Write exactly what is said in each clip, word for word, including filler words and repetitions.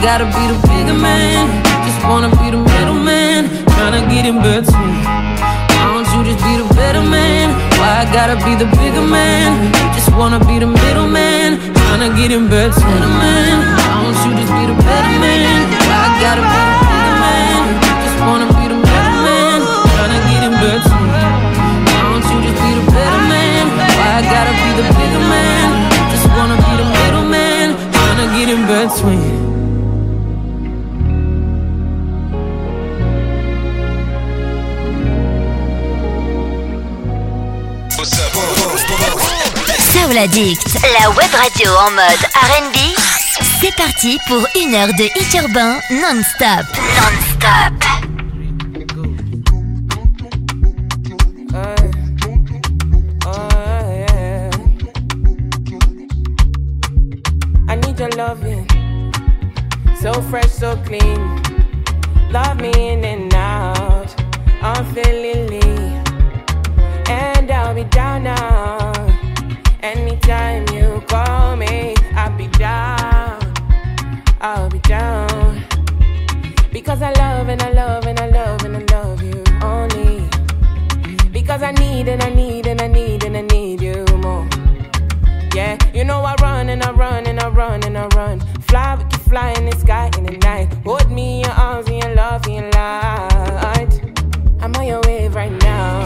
gotta be the bigger man? Just wanna be the middleman, tryna get in between. Why don't you just be the better man? Why I gotta be the bigger man? Just wanna be the middleman, tryna get in between. Man, why don't you just be the better man? Why I gotta be the bigger man? Just wanna be the middleman, tryna get in between. Why don't you just be the better man? Why I gotta be the bigger man? Just wanna be the middleman, tryna get in between. Soul Addict, la web radio en mode R and B. C'est parti pour une heure de hit urbain non-stop. Non-stop. I need your loving, so fresh, so clean. Love me in and out, unfailingly. And I'll be down now. Anytime you call me, I'll be down. I'll be down. Because I love and I love and I love and I love you only. Because I need and I need and I need and I need you more. Yeah, you know I run and I run and I run and I run. Fly, we can fly in the sky in the night. Hold me in your arms in your love in your light. I'm on your wave right now.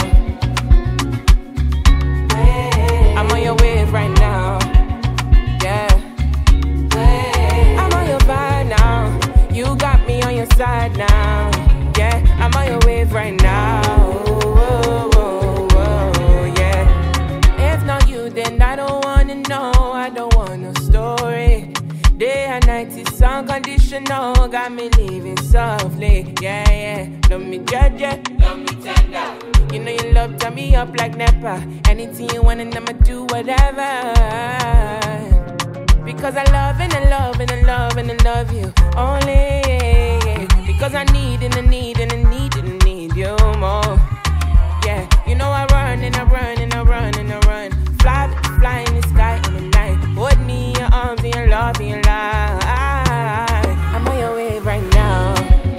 I'm on your wave right now, yeah. I'm on your vibe now. You got me on your side now, yeah. I'm on your wave right now, whoa, whoa, whoa, yeah. If not you, then I don't wanna know. I don't want no story. Day and night is unconditional. Got me living softly, yeah, yeah. Love me judge, yeah. Love me tender. You know you love turn me up like Nepa. Anything you want and I'ma do whatever. Because I love and I love and I love and I love you only. Because I need and I need and I need and I need you more. Yeah, you know I run and I run and I run and I run. Fly, fly in the sky in the night. Hold me in your arms and your love in your life. I'm on your wave right now.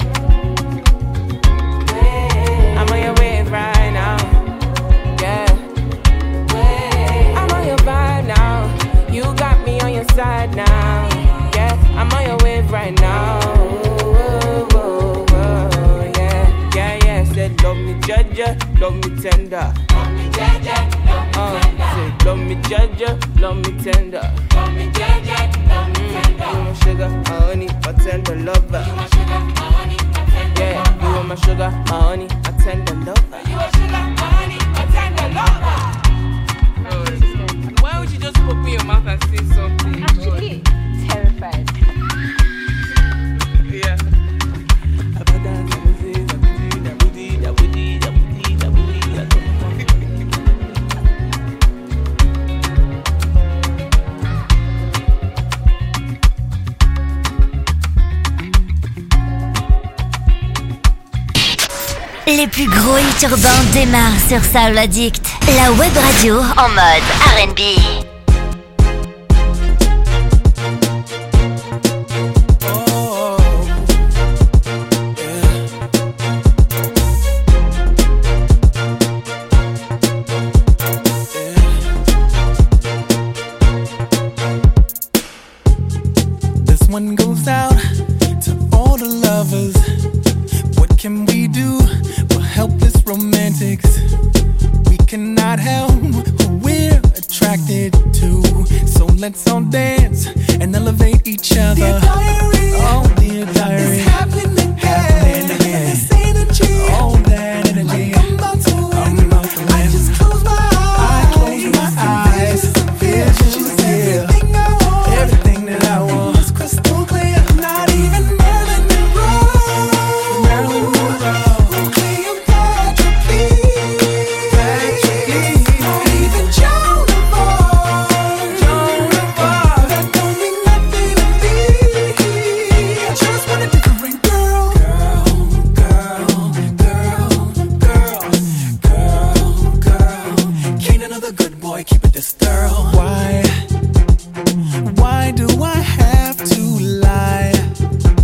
I'm on your wave right now. Yeah. I'm on your vibe now. You got me on your side now. Yeah. I'm on your wave right now. Whoa, whoa, whoa, yeah. Yeah, yeah. Said love me judge, love me tender. Love me judge, love me uh, tender. Said love me judge, love me tender. Love me judge, love me tender. You my sugar, my honey, my tender lover. You my sugar, my honey, my tender yeah, lover. You are my sugar, my honey, my tender lover. You are sugar, my honey, my tender lover. Oh, why would you just open your mouth and say something? Actually, terrified. Yeah. Les plus gros hits urbains démarrent sur Soul Addict, la web radio en mode R and B. One goes out to all the lovers. What can we do? We're helpless romantics. We cannot help who we're attracted to. So let's all dance and elevate each other. Dear diary, oh dear diary, it's happening again. Happening again. This energy, all that energy. Like I'm about to win. I'm about to win. I just close my eyes. I close my eyes. Visions, yeah. Everything I want. Everything that I want. Crystal clear, not even Marilyn Monroe. Marilyn Monroe. Cleopatra, please. Not even Joan of Arc. Joan of Arc. That don't mean nothing to me. I just want a different girl. Girl, girl, girl, girl, girl, girl. Can't another good boy keep it this girl. Why? Why do I have to lie?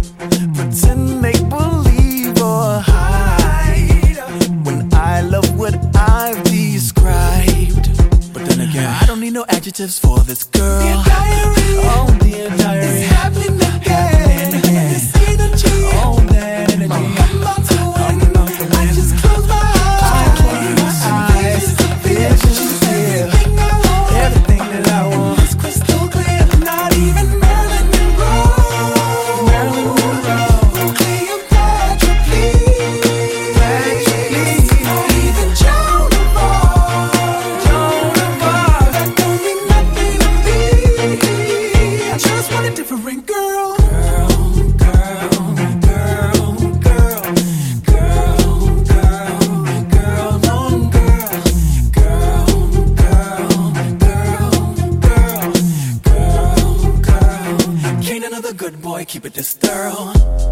no adjectives for this girl. Dear diary, oh dear diary, it's happening again. Happening again. This energy, oh that energy, I'm about to win. I'm about to win. I just close my eyes, I close my eyes, visions appear. Everything I want, everything that I want is crystal clear. Not even Marilyn Monroe, Marilyn Monroe, Cleopatra, please, please. Not even Joan of Arc, Joan of Arc. that don't mean nothing to me. I just want a different girl. Good boy, keep it this thorough.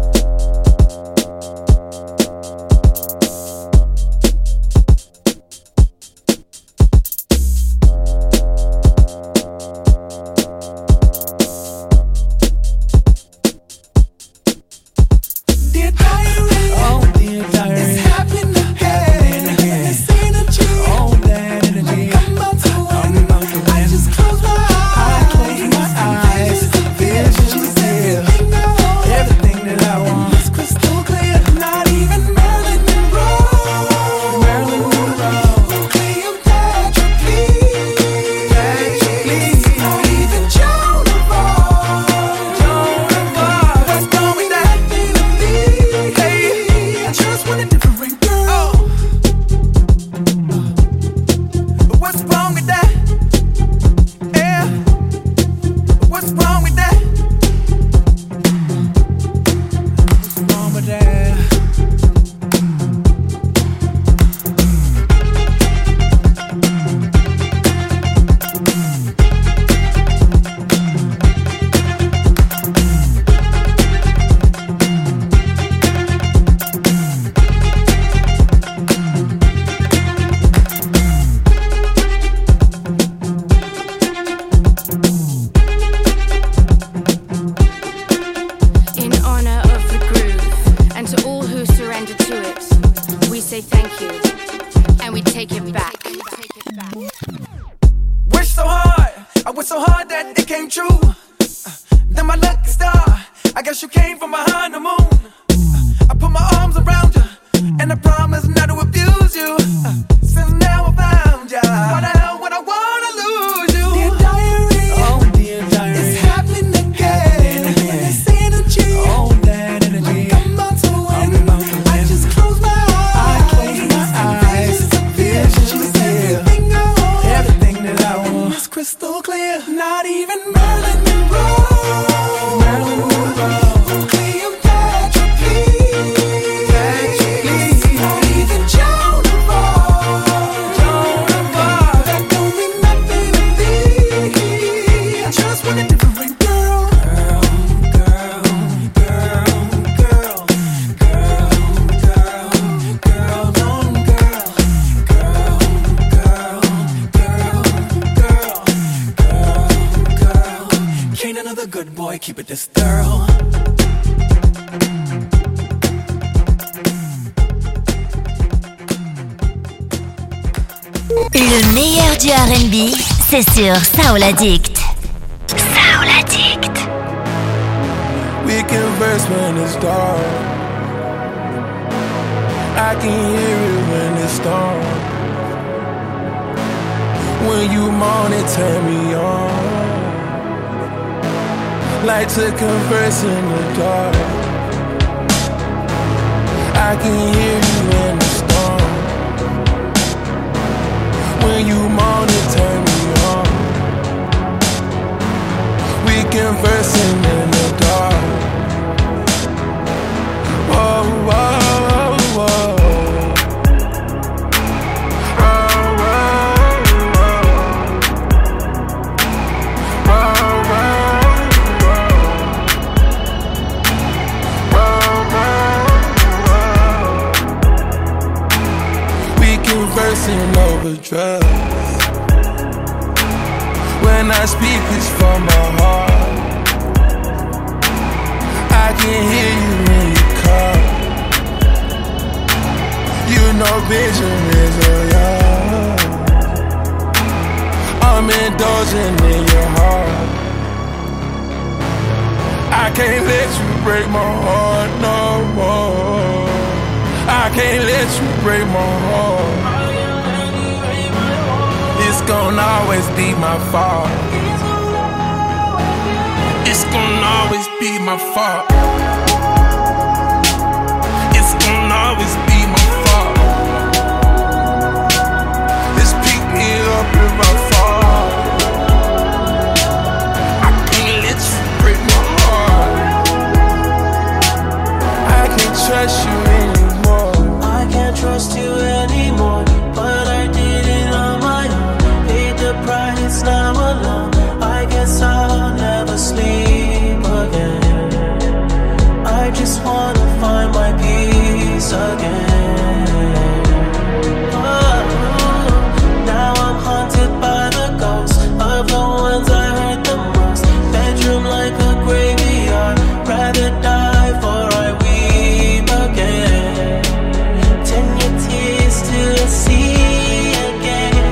Dear diary, oh dear diary, it's happening again. This energy, oh that energy, I'm about to win. I'm about to win. I just close my eyes, I close my eyes, visions appear. Everything that I want is crystal clear. Not even Marilyn Monroe, Marilyn Monroe, Cleopatra, please, please. Not even Joan of Arc, Joan of Arc. that don't mean nothing to me. I just want a different girl. But what's wrong with that? Yeah. What's wrong with that? What's wrong with that? In honor of the groove, and to all who surrender to it, we say thank you, and we take it back. Wish so hard, I wish so hard that it came true. Uh, then my lucky star, I guess you came from behind the moon. Uh, I put my arms around you, and I promise not to abuse you. Uh, since now I found you, why the hell would I wanna lose you? Dear diary, oh dear diary, it's happening again. This energy, oh that energy, I'm about to win. I'm about to win. I just close my eyes, I close my eyes, visions appear. Everything I want, Everything that I want is crystal clear. Not even Marilyn Monroe, Marilyn Monroe, Cleopatra, please, please. Not even Joan of Arc, Joan of Arc. that don't mean nothing to me. I just want a different girl. Girl, girl, girl, girl, girl, girl, girl, long girl, girl, girl, girl, girl, girl, girl. Can't another good boy keep it this thorough. Le meilleur du R and B, c'est sur Soul Addict. Soul Addict. We converse when it's dark. I can hear it when it's storm. When you moan it, turn me on. Like to converse in the dark. I can hear you in the storm. When you moan it, turn me on. We conversing in the dark. Whoa, whoa, whoa. Whoa, whoa, whoa. Whoa, whoa, whoa. We conversing over drugs. When I speak, it's from my heart. I can hear you when you call. You know Benjamin's a young. I'm I'm indulging in your heart. I can't let you break my heart no more. I can't let you break my heart. It's gonna always be my fault. It's gonna always be my fault. It's gonna always be my fault. Just pick me up if I fall. I can't let you break my heart. I can't trust you anymore. I can't trust you anymore. But I did it on my own. Paid the price, now alone. I guess I'll never sleep again. I just wanna find my peace again. Oh, now I'm haunted by the ghosts of the ones I hurt the most. Bedroom like a graveyard. Rather die before I weep again. Turn your tears to the sea again.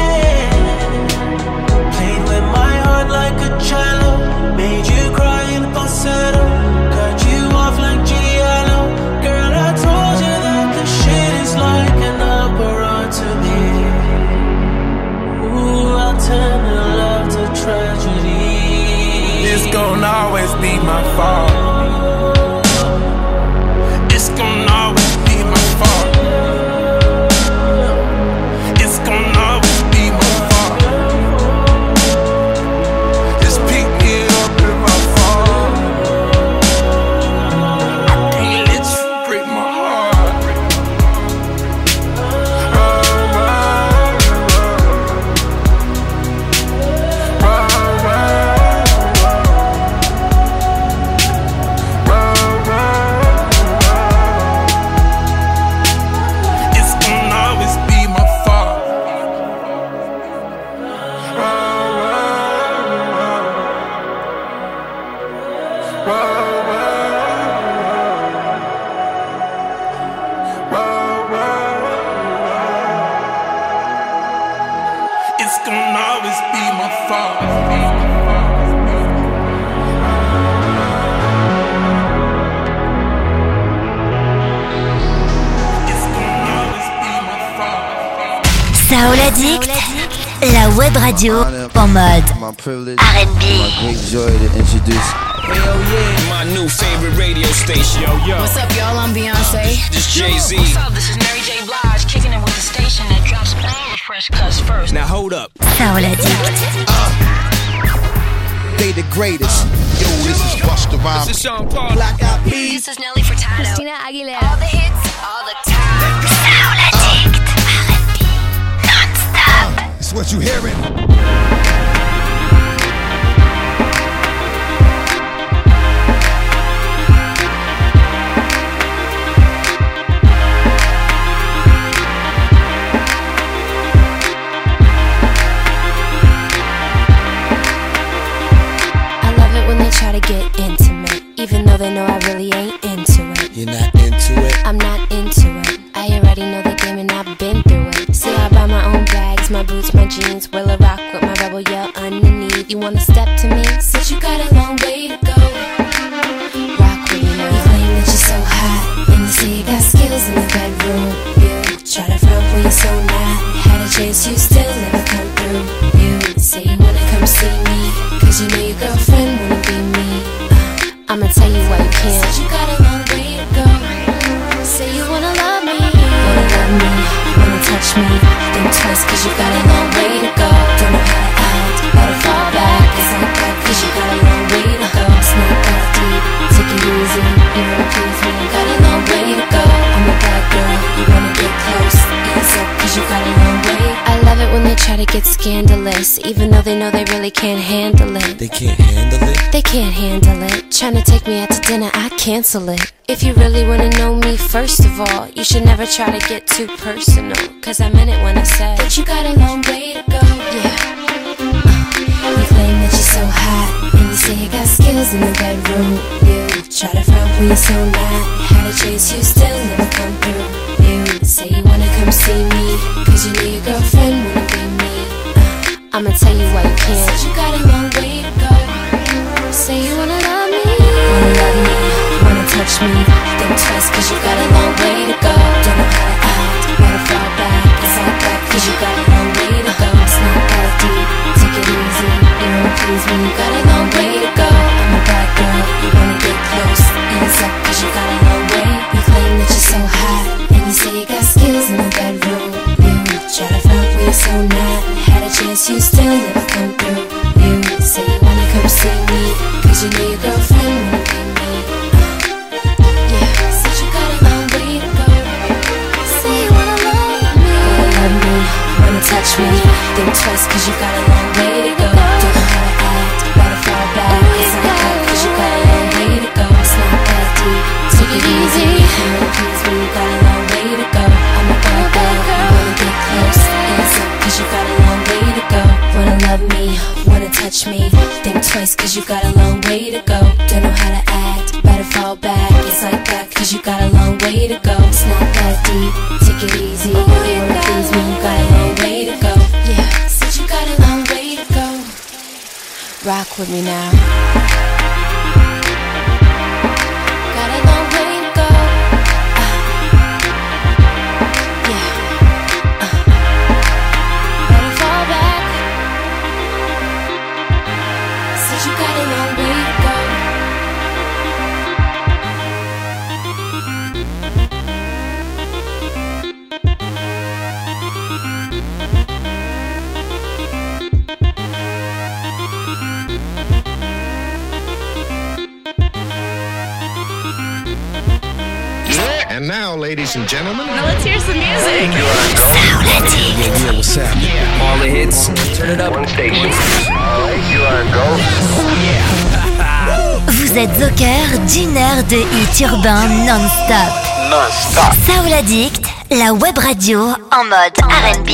Played with my heart like a cello. Made you cry in falsetto. Cut you off like Giallo. Girl, I told you that the shit is like an opera to me. Ooh, I'll turn the love to tragedy. It's gonna always be my fault. It's gonna always be my fault. It's gonna always be my fault. Just pick me up if I fall. I can't let you break my heart. Oh, oh, oh, oh, It's gonna always be my fault. It's gonna always be my fault. It's gonna always be my fault. Saoul Addict, la web radio en mode My privilege, R and B. my great joy to introduce. Hell yeah, my new favorite radio station. Yo, yo. What's up, y'all? I'm Beyonce. This Jay-Z. What's up? This is Mary J. Blige, kicking it with the station that drops all the fresh cuts first. Now hold up. Saoul Addict. They the greatest. Yo, this is Busta Rhymes. This is Sean Paul. Black Eyed Peas. This is Nelly Furtado. Christina Aguilera. All the hits, all the time. Saoul Addict. R and B. Non-stop. It's what you hearing. Try to get intimate, even though they know I really ain't into it. You're not into it? I'm not into it. I already know the game and I've been through it. See, I buy my own bags, my boots, my jeans. Will I rock with my rebel yell underneath? You wanna step to me? Since you got a long way to go. Rock with me now. You claim that you're so hot, and you say you got skills in the bedroom. You try to front when you're so not. Had a chance, you still never come through. You say you wanna come see me, cause you know your girlfriend wanna be me. uh, I'ma tell you why you can't. Said you got a long way to go. Say you wanna love me, wanna love me, wanna touch me. Think twice cause you got a long way to go. Don't know how to act, how to fall back. It's like that cause you got a long way to go. It's not that deep, take it easy. You wanna please me, got a long way to go. I'm a bad girl, you wanna get close. Ease up cause you got a long way. I love it when they try to get scandalous, even though they know they really can't handle it. They can't handle it? They can't handle it. Tryna take me out to dinner, I cancel it. If you really wanna know me, first of all, you should never try to get too personal. Cause I meant it when I said that you got a long way to go. Yeah. Uh, you claim that you're so hot, and you say you got skills in the bedroom. You try to front when you're so not. Had a chase, you still never come through. You say you wanna come see me, cause you know your girlfriend wanna be me. uh, I'ma tell you why you can't. Said you got a long way to go. Say you wanna love me, wanna love me, wanna touch me. Think twice cause you got a long way to go. Don't know how to act, wanna fall back. It's all back cause you got a long way to go. It's not that deep, take it easy. You don't please me, you got a long way to go. I'm a bad girl, you wanna get close. Ease up cause you got a long way. You claim that you're so hot, and you say you got skills in the bedroom. You try to front when you're so not. Had a chance, you still never come through. You say you wanna come see me, cause you know your girlfriend wanna be me. uh, Yeah, said you got a long way to go. Say you wanna love me, wanna love me, wanna touch me. Think twice cause you got a long way to go. Don't know how to act, better fall back. It's not hard cause you got a long way to go. It's not that deep, take it easy. You know please me, you got a long way to go. I'm a bad girl, you wanna get close. Hands up cause you got a long way to go. Wanna love me, wanna touch me. Think twice cause you got a long way to go. Don't know how to act, better fall back. It's like that cause you got a long way to go. It's not that deep, take it easy. You wanna please me, you got a long way to go. Yeah, said you got a long way to go. Rock with me now. Got a long way to go. uh, Yeah, uh, better fall back. Said you got a long way to go. And now, ladies and gentlemen, now let's hear some music. Yeah, what's happening? All the hits, turn it up. one station. All right, you are go. Vous êtes au cœur d'une heure de hits urbains non-stop. Non-stop. Soul Addict, la web radio en mode R and B.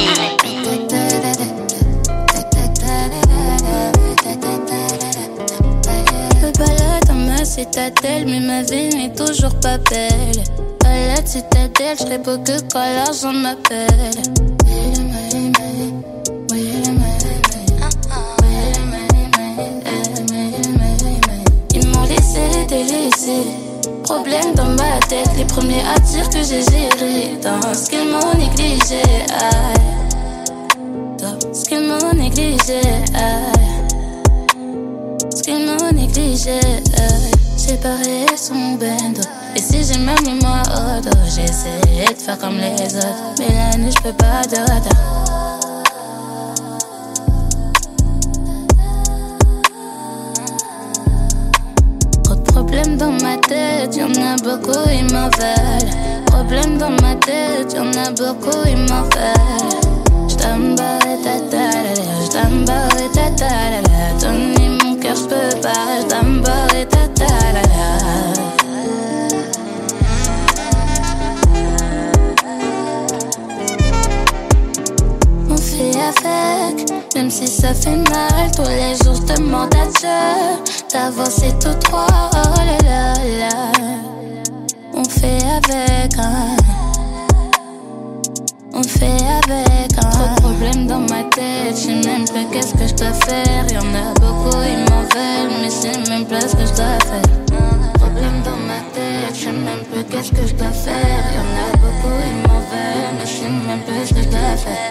Je balade dans ma citadelle, mais ma vie n'est toujours pas belle. Balade citadelle, je serai beau que quand l'argent m'appelle. Ils m'ont laissé délaissé. Problème dans ma tête, les premiers à dire que j'ai géré. Dans ce qu'ils m'ont négligé, aïe. Dans ce qu'ils m'ont négligé, aïe. Ce qu'ils m'ont négligé, aïe. J'ai barré son bendo. Et si j'ai même mis moi au dos, j'ai essayé de faire comme les autres. Mais la nuit, j'peux pas dodo. Problème dans ma tête, y'en a beaucoup, ils m'en veulent. Problème dans ma tête, y'en a beaucoup, ils m'en veulent. J't'emballe ta ta-la-la, j't'emballe ta ta-la-la. Donner mon cœur, j'peux pas, j't'emballe ta ta-la-la. On fait avec, même si ça fait mal. Tous les jours je demande à Dieu d'avancer tout droit, oh là là là. On fait avec, hein. On fait avec, hein. Trop de problèmes dans ma tête, j'sais même plus qu'est-ce que je dois faire. Y'en a beaucoup, ils m'en veulent, mais j'sais même plus ce que je dois faire. Problèmes dans ma tête, j'sais même plus qu'est-ce que je dois faire. Y'en a beaucoup, ils m'en veulent, mais j'sais même plus ce que je dois faire.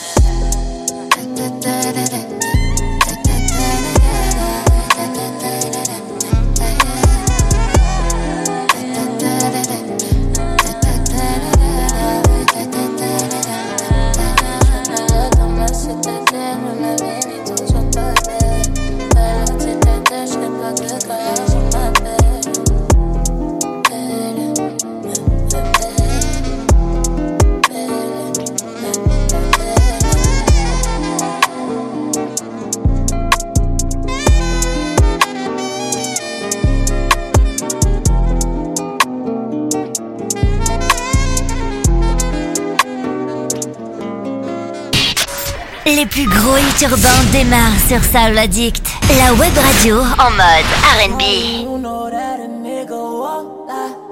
Les plus gros hits urbains démarrent sur Soul Addict, la web radio en mode R and B. You know that a nigga walk like came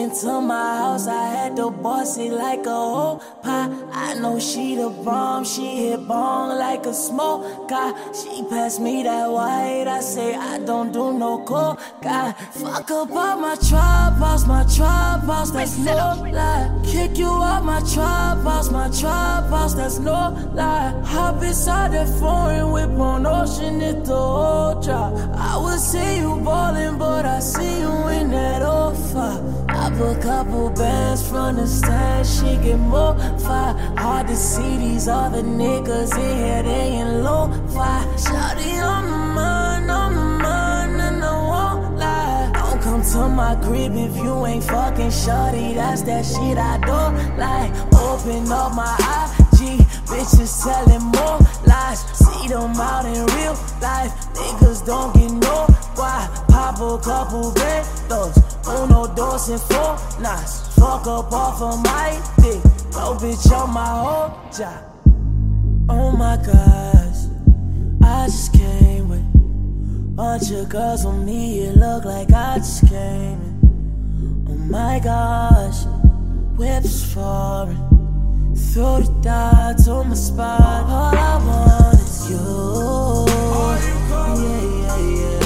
into my house, I had to boss it like a whole pie. I know she the bomb, she hit bong like a smoke guy. She passed me that white, I say I don't do no coke guy. Fuck up all my trap house, my trap house, that's no lie. Kick you out my trap house, my trap house, that's no lie. Hop inside that foreign whip on ocean, it the whole drop. I would say you ballin', but I see you in that old fire. I put a couple bands from the stand, she get more fire. Hard to see these other niggas in here, they in low fire. Shawty on my mind, on my mind, and I won't lie. Don't come to my crib if you ain't fucking shawty, that's that shit I don't like. Open up my I G, bitches telling more lies. See them out in real life, niggas don't get no why. Pop a couple bandos, uno, dos, and four nights. Fuck up off of my dick, no bitch on my whole job. Oh my gosh, I just came with bunch of girls on me, it look like I just came in. Oh my gosh, whips foreign, throw the dots on my spot. All I want is you. Yeah, yeah, yeah.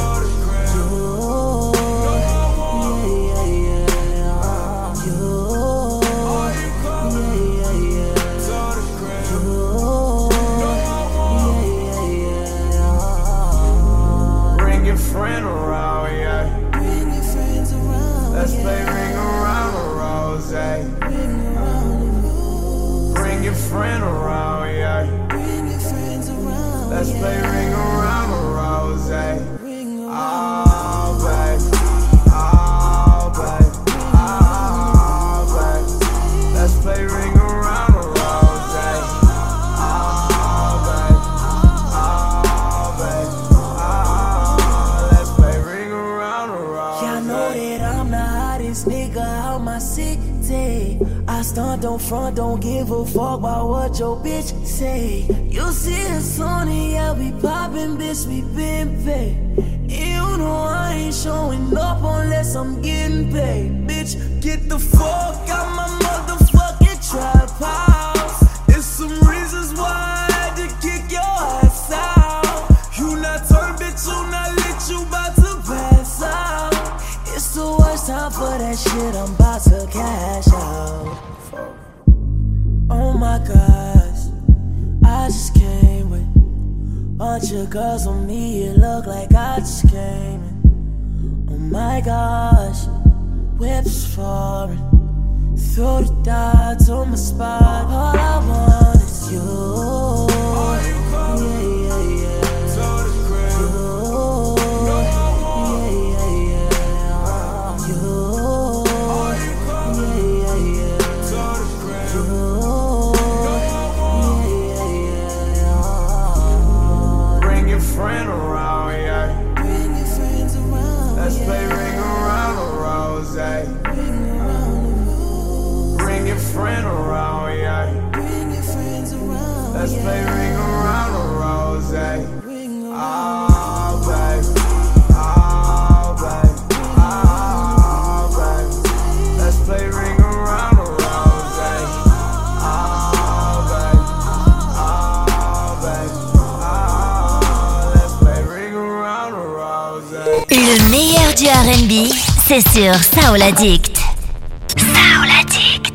Friend around, yeah. Bring your friends around. Let's yeah. play ring around the rose. Ring around the rose. Bring your friend around, yeah. Bring your friends around. Let's yeah. play ring around the rose. Ring around. Oh, baby. Oh, baby. Oh, baby. Let's play ring around the rose. I stunt, don't front, don't give a fuck about what your bitch say. You see us on it, yeah, we poppin', bitch, we been paid. And you know I ain't showing up unless I'm getting paid. Bitch, get the fuck out my motherfucking trap house. There's some reasons why I had to kick your ass out. You not turned, bitch, you not lit, you bout to pass out. It's the worst time for that shit, I'm about to cash out. Oh my gosh, I just came with bunch of girls on me, it look like I just came in. Oh my gosh, whips foreign, throw the dots on my spot. All I want is you. Yeah, yeah, yeah. Friend around, yeah. Bring your friends around. Let's yeah. play ring around the rose. Ring around the rose. Bring your friend around, yeah. Bring your friends around. Let's yeah. play ring around the rose. Ring around. Oh, baby. Oh, baby. Oh, baby. Let's play ring around the rose. Oh, baby. Oh, baby. Le meilleur du R and B, c'est sur Soul Addict. Soul Addict.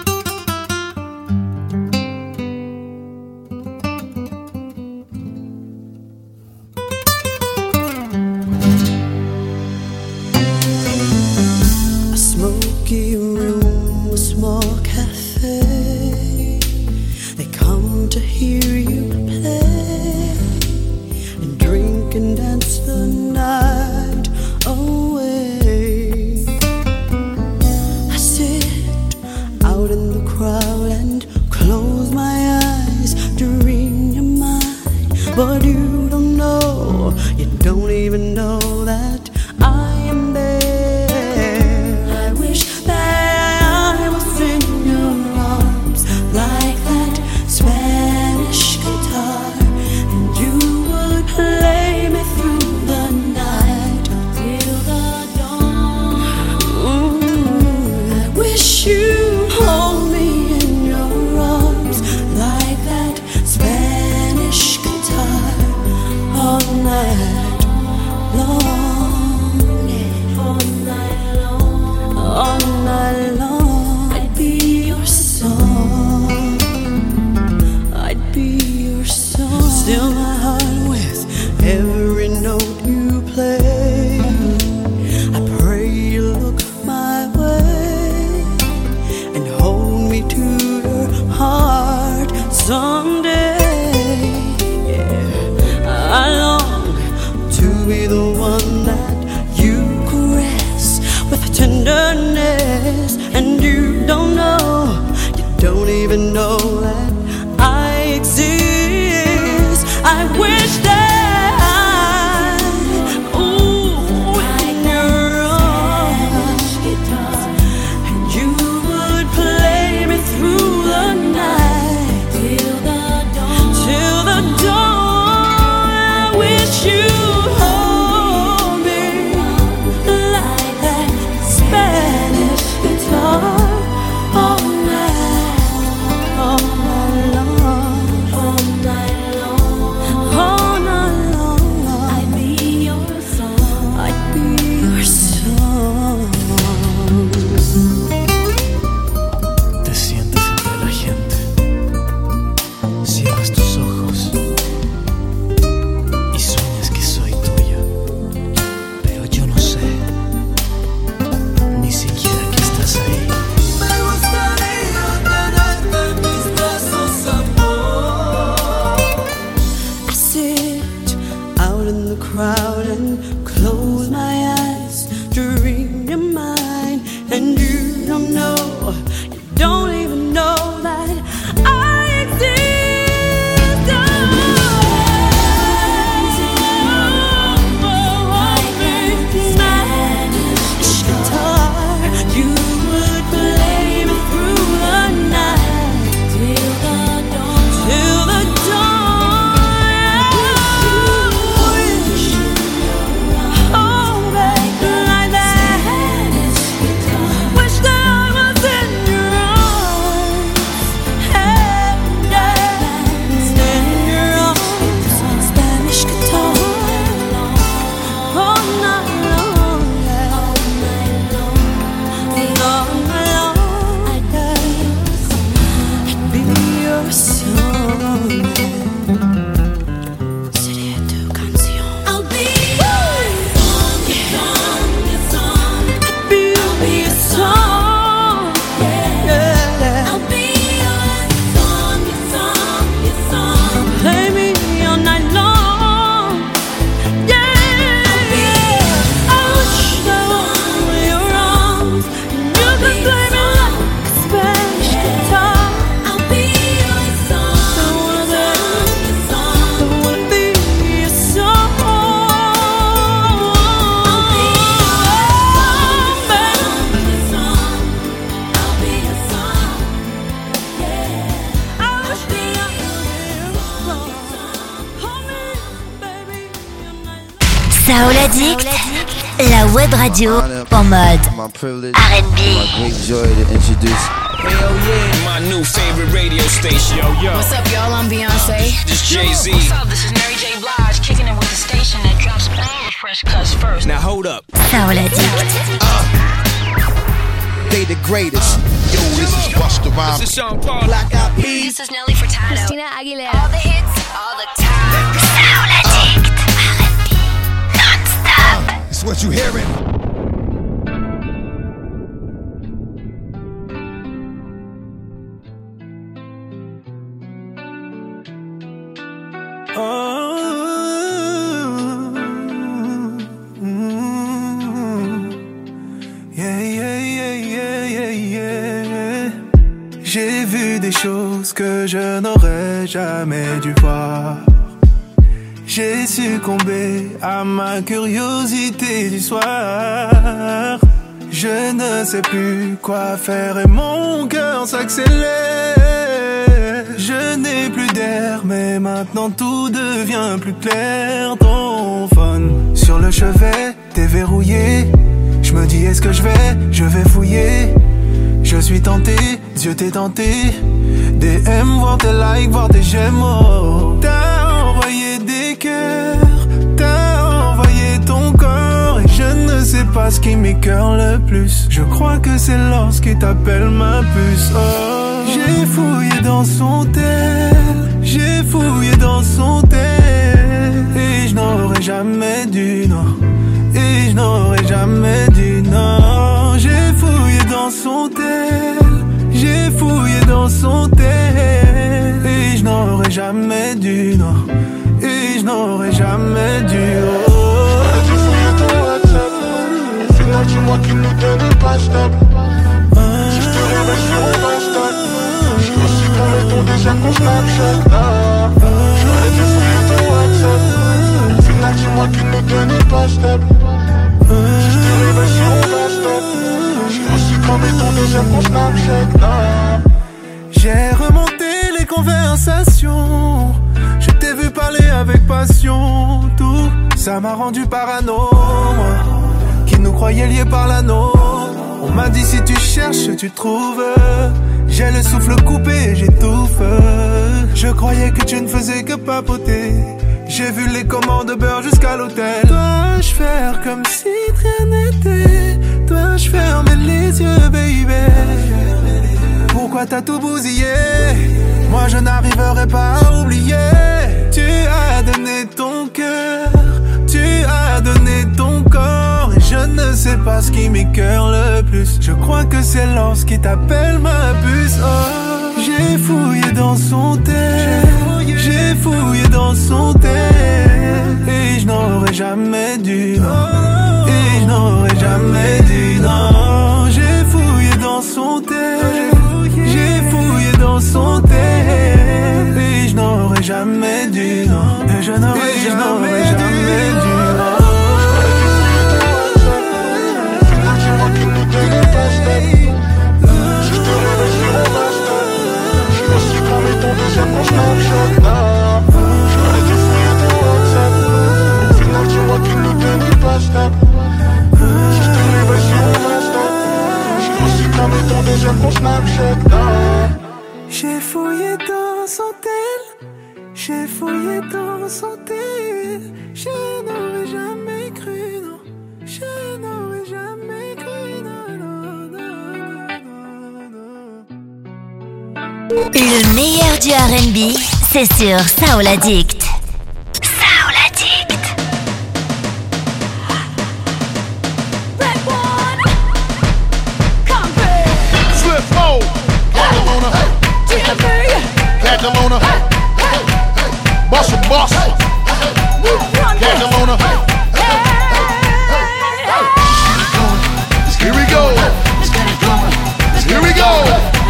A smoky room, a small cafe. They come to hear you play and drink and dance the night away. I sit out in the crowd and close my eyes to read your mind, but you don't know, you don't even know that I am there. I wish that I was in your arms like that Spanish guitar, and you would play me through the night till the dawn. Ooh. night long, all night long, all night long. I'd be your song, I'd be your song. Still my heart with every note you play. I pray you look my way and hold me to your heart someday. I long to be the one that you caress with tenderness. And you don't know, you don't even know that I exist. I wish that I, ooh, in your arms, and you would play me through the night till the dawn, till the dawn. You hold me like that Spanish guitar all night, all night long, all night long, all night long. I'd be your song, I'd be your song. Te sientes entre la gente, cierras tus ojos. Crowd and close my eyes to read your mind. And you don't know, you don't even know that I exist. Oh, hold me, Spanish guitar. You would play me through the night till the dawn, till the dawn. Soul Addict, la web radio en mode R and B. My great joy to introduce. Hell yeah, my new favorite radio station. Yo, yo. What's up, y'all? I'm Beyonce. This Jay-Z. What's up? This is Mary J. Blige, kicking it with the station that drops all the fresh cuts first. Now hold up. Soul Addict. Uh, they the greatest. Yo, this is Busta Rhymes. This is Sean Paul. Black Eyed Peas. This is Nelly Furtado. Christina Aguilera. All the hits, all the time. Soul Addict. R and B. Non-stop. It's what you hearing. J'ai vu des choses que je n'aurais jamais dû voir. J'ai succombé à ma curiosité du soir. Je ne sais plus quoi faire et mon cœur s'accélère. Je n'ai plus d'air mais maintenant tout devient plus clair. Ton phone sur le chevet, déverrouillé. Je me dis est-ce que je vais, je vais fouiller. Je suis tenté, Dieu t'est tenté. D M, voir tes likes, voir tes j'aime. Oh. T'as envoyé des cœurs, t'as Je crois que c'est lorsqu'il t'appelle ma puce. Oh. J'ai fouillé dans son tel, j'ai fouillé dans son tel, et je n'aurais jamais dû, non. Et je n'aurais jamais dû, non. J'ai fouillé dans son tel, j'ai fouillé dans son tel, et je n'aurais jamais dû, non. Et je n'aurais jamais dû, oh. J'ai fouillé ton WhatsApp, au final c'est moi qui ne tenais pas stable. Si je te réveille sur mon Insta, je peux aussi prendre ton désir qu'on Snapchat. J'ai fouillé ton WhatsApp, au final c'est moi qui ne tenais pas stable. Si je te réveille sur mon Insta, je peux aussi prendre ton désir qu'on Snapchat. J'ai remonté les conversations, je t'ai vu parler avec passion. Tout ça m'a rendu parano, qui nous croyait liés par l'anneau. On m'a dit si tu cherches, tu trouves. J'ai le souffle coupé, j'étouffe. Je croyais que tu ne faisais que papoter. J'ai vu les commandes de beurre jusqu'à l'hôtel. Dois-je faire comme si rien n'était? Dois-je fermer les yeux, baby? Pourquoi t'as tout bousillé? Moi je n'arriverai pas à oublier. Tu as donné ton cœur, tu as donné ton corps, et je ne sais pas ce qui m'écoeure le plus. Je crois que c'est lorsqu'il t'appelle ma puce. Oh, j'ai fouillé dans son tel, j'ai fouillé dans son tel, et je n'aurais jamais dû, non. Et je n'aurais jamais dû, non. J'ai fouillé dans son tel, j'ai fouillé dans son tel, et je n'aurais jamais dû, non. Et je n'aurais jamais, jamais dû, non. Si je te réveille sur mon Insta, je peux aussi prendre ton désir qu'on Snapchat. J'ai fouillé ton WhatsApp, au final c'est moi qui ne tenais pas stable. Si je te réveille sur mon Insta, je peux aussi prendre ton désir qu'on Snapchat. J'ai fouillé dans son tel, j'ai fouillé dans son tel, je n'aurais jamais cru, non. Je n'aurais jamais cru, non, non, non, non, non. Le meilleur du R and B, c'est sur Soul Addict. Soul Addict. Swift mode. Catalona. Boss a boss. Catalona. Here we go. Here we go.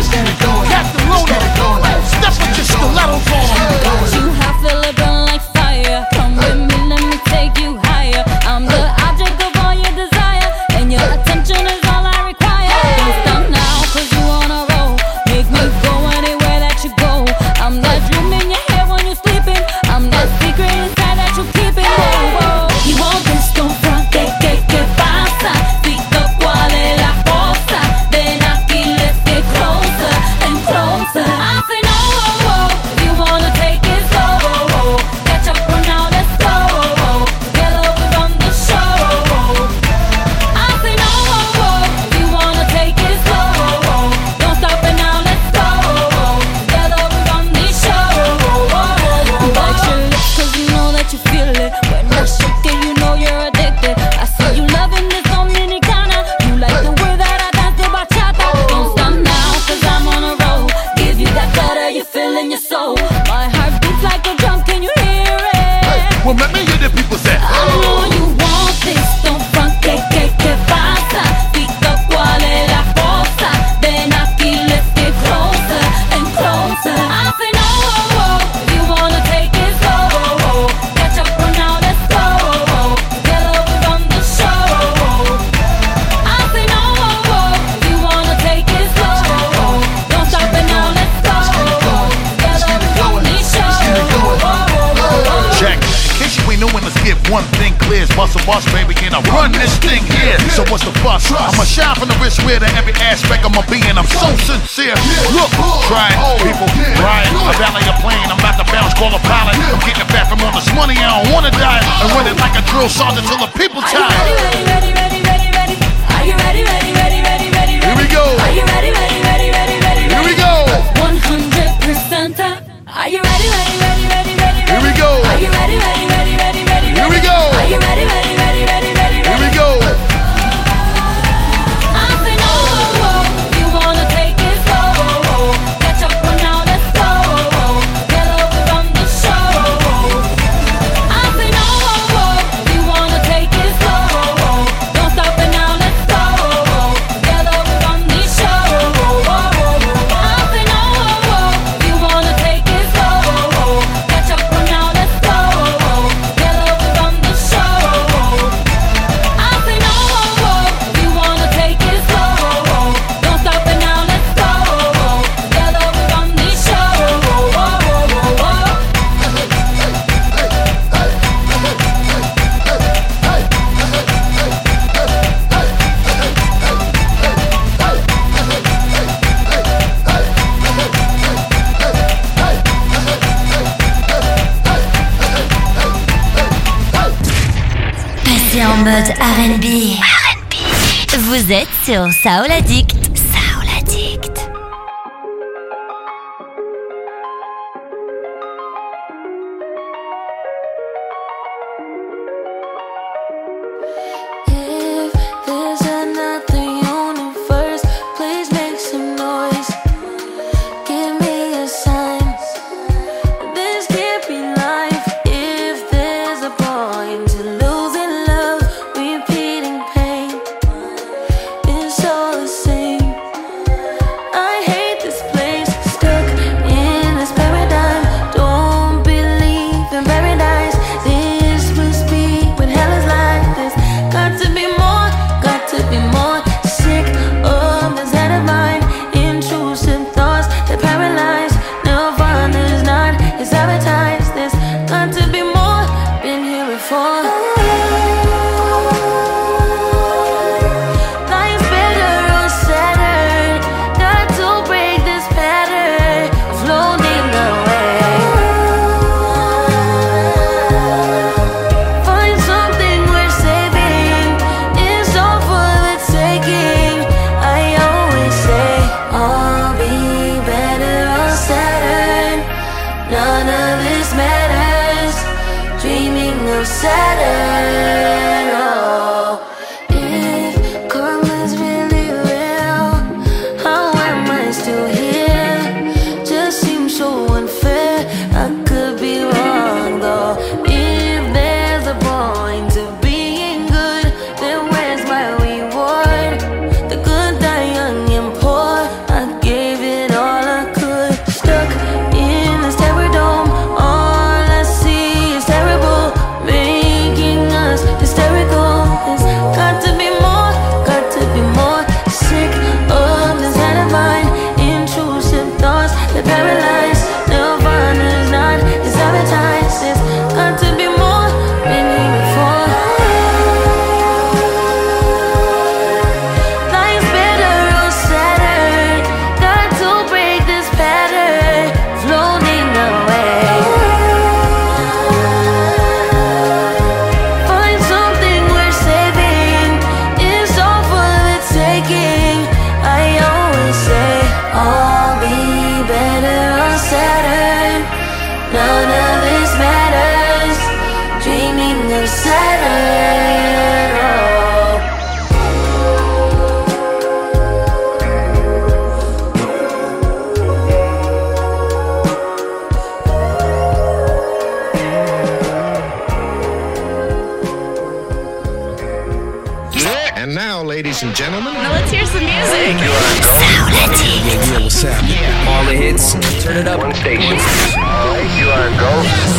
Catalona. Step with your stilettos on. You have Philip like fire. Come with me, let me take you higher. I'm the object of all your desire, and your attention is all I require. Don't stop now, cause you on a roll. Make me go anywhere that you go. I'm that dream in your head when you're sleeping. I'm that secret inside that you keep it. Whoa, whoa. You want this, don't front, que, que, que pasa? Digo cuál es la cosa. Ven aquí, let's get closer and closer. I say no, whoa, whoa. If you wanna take it slow, whoa, whoa. Catch up for now, let's go, whoa, whoa. Together we run the show, whoa, whoa. I say no, whoa, whoa. If you wanna take it slow, whoa, whoa. Don't stop it now, let's go, whoa, whoa. Together we run the show, whoa, whoa, whoa. You bite your lips cause you know that you feel it. When I shake it, you know you're addicted. I see you loving this Dominicana. You like the way that I dance the bachata. Don't stop now cause I'm on a roll. Give you that butter you feel in your soul. My heart beats like a drum, can you hear it? Well, let me hear the people say. I know you want this, don't front, que, que, que pasa? Digo cuál es la cosa. Ven aquí, let's get closer and closer. I say no, whoa, whoa. If you wanna take it slow, whoa, whoa. Catch up for now, let's go, whoa, whoa. Together we run the show, whoa, whoa. I say no, whoa, whoa. If you wanna take it slow, whoa, whoa. Don't stop it now, let's go, whoa, whoa. Together we run the show, whoa, whoa, whoa. Check. In case you ain't knowing, let's get one thing clear. It's muscle boss, baby, and I run this thing here. So what's the fuss? I'ma shine from the wrist where to every aspect of my being. I'm so sincere. Look, trying people, Ryan, I valet a plane. I'm about to bounce, call a pilot. I'm getting it back from all this money. I don't wanna die. And run it like a drill sergeant till the people tired. Are you ready, ready, ready, ready, ready? Are you ready, ready, ready, ready? mode R and B. R and B. Vous êtes sur Soul Addict. Soul Addict. If there's another universe, please make some noise. Give me a sign. This can't be life. If there's a point to losing love, repeating pain, it's all the same. I hate this place, stuck in this paradigm. Don't believe in paradise. This must be when hell is like this. Got to be more, got to be more. Sick of this head of mine. Intrusive thoughts that paralyze. Nirvana's not, it's advertised. This got to be more, been here before. Life's better on Saturn. Got to break this pattern, floating away. Find something worth saving. It's all for the taking. I always say I'll be better on Saturn. None of this matters. Dreaming of Saturn. Oh, if karma's really real, how am I still here? Just seems so unfair. I could be wrong though. If there's a point to being good, then where's my reward? The good die young and poor. I gave it all I could. Stuck in this terror dome. All I see is terrible, making us hysterical. There's got to be more, got to be more. Sick of this head of mine. Intrusive thoughts that paralyze. Nirvana's not, it's advertised. There's got to be more, been here before. Life's better on Saturn. Got to break this pattern, floating away. Find something worth saving. It's all for the taking. I always say I'll be better on Saturn. None of this matters. Dreaming of Saturn. Oh. And now, ladies and gentlemen, Now let's hear some music. Yeah, what's happening? All the hits, turn it up. one station. All right, you are go.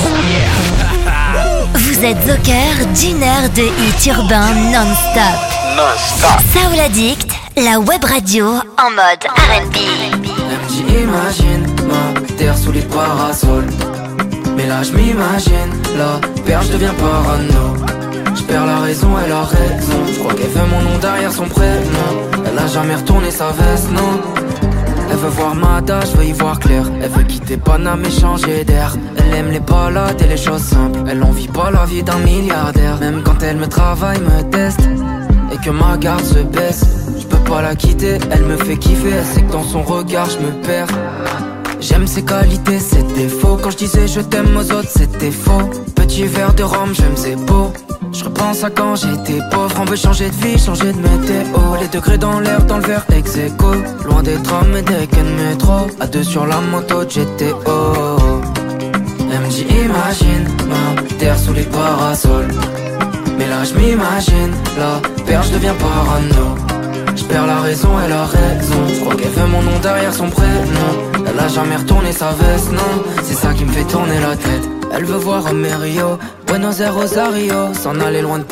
Vous êtes au cœur d'une heure de hits urbains non-stop. Non-stop. Soul Addict, la web radio en mode R and B. M J imagine ma terre sous les parasols. Mais là je m'imagine, la perche je deviens parano. Je perds la raison, elle a raison. Je crois qu'elle veut mon nom derrière son prénom. Elle a jamais retourné sa veste, non. Elle veut voir Mada, je veux y voir clair. Elle veut quitter Paname et changer d'air. Elle aime les balades et les choses simples. Elle en vit pas la vie d'un milliardaire. Même quand elle me travaille, me teste et que ma garde se baisse, je peux pas la quitter, elle me fait kiffer. Elle sait que dans son regard je me perds. J'aime ses qualités, ses défauts. Quand je disais je t'aime aux autres, c'était faux. Petit verre de rhum, je me faisais beau. Je repense à quand j'étais pauvre. On veut changer de vie, changer de météo. Les degrés dans l'air, dans le verre ex-aequo. Loin des trams et des quais de métro. À deux sur la moto de G T O. M J imagine ma terre sous les parasols. Mais là je m'imagine, la perche devient parano. Je perds la raison, elle a raison. Je crois qu'elle veut mon nom derrière son prénom. Elle a jamais retourné sa veste, non. C'est ça qui me fait tourner la tête. Elle veut voir Amerio, Buenos Aires, Rosario. S'en aller loin de